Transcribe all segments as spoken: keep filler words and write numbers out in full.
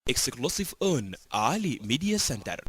exclusive on علي ميديا سنتر.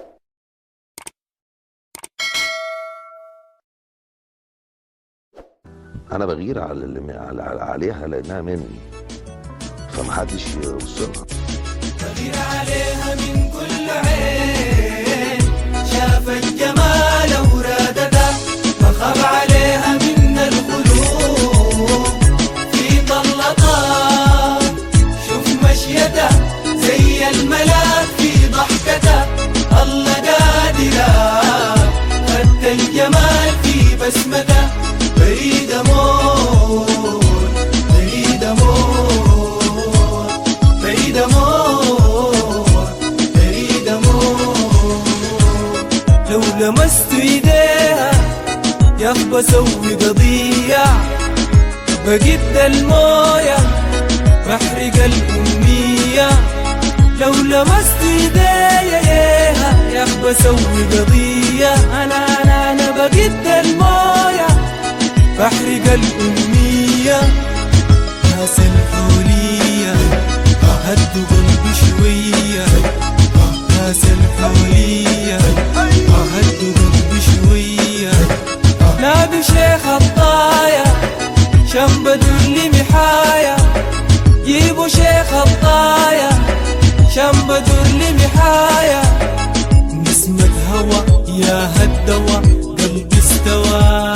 انا بغير على اللي على عليها لانها مني، فمحدش يوصلها. بغير عليها من كل عين شافت جمال ورادتها، بخاف عليها من القلوب في طلتها. شوف مشيتها زي الملاك في ضحكتها، الله قادرة خدت الجمال في بسمتها. بريد موت بريد موت بريد موت بريد موت. لو لمست ايديها ياخ بسوي قضية، بجد الموية بحرق الأمنية. لو لمست ايديها ياخ بسوي قضية، انا انا انا بجد الموية بحرق الأمنية. ناس الحولية هدوا قلبي شوية، ناس الحولية هدوا قلبي شوية. نادوا شيخ الطاية شم بدر محايا، جيبوا شيخ الطاية شم بدر محايا. نسمة هوا يا هالدوا قلبي استوى.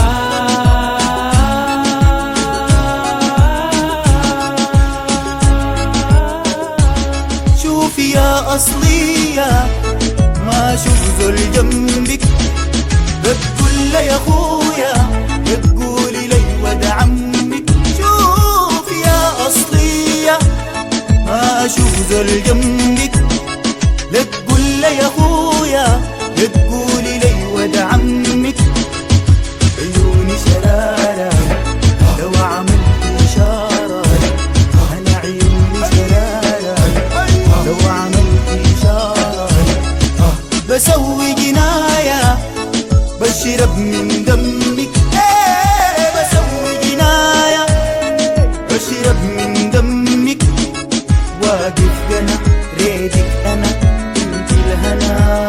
يا أصلية ما أشوف زول جنبك، بتقول لي يا أخويا بتقولي لي ود عمك. شوف يا أصلية ما أشوف زول جنبك، بتقول لي يا أخويا بتقولي لي ود عمك. عيوني شرارة لو عملت إشارة، أنا عيوني شرارة لو عملت إشارة. بسوي جناية بشرب من دمك، ايه بسوي جناية بشرب من دمك. واقف جنى ريدك أنا انت الهنا.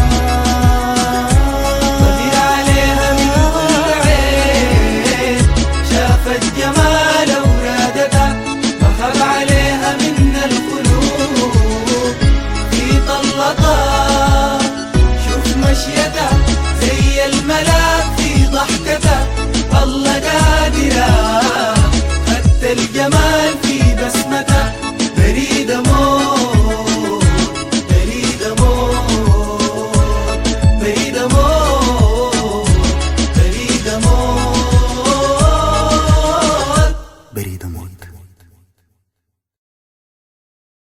بغير عليها من كل عين شافت جمال ورادتها، بخاف عليها من القلوب في طلتها. شوف مشيتها زي الملاك في ضحكتها، الله قادرة خدت الجمال في بسمتها. بريد موت بريد موت بريد موت بريد موت بريد موت.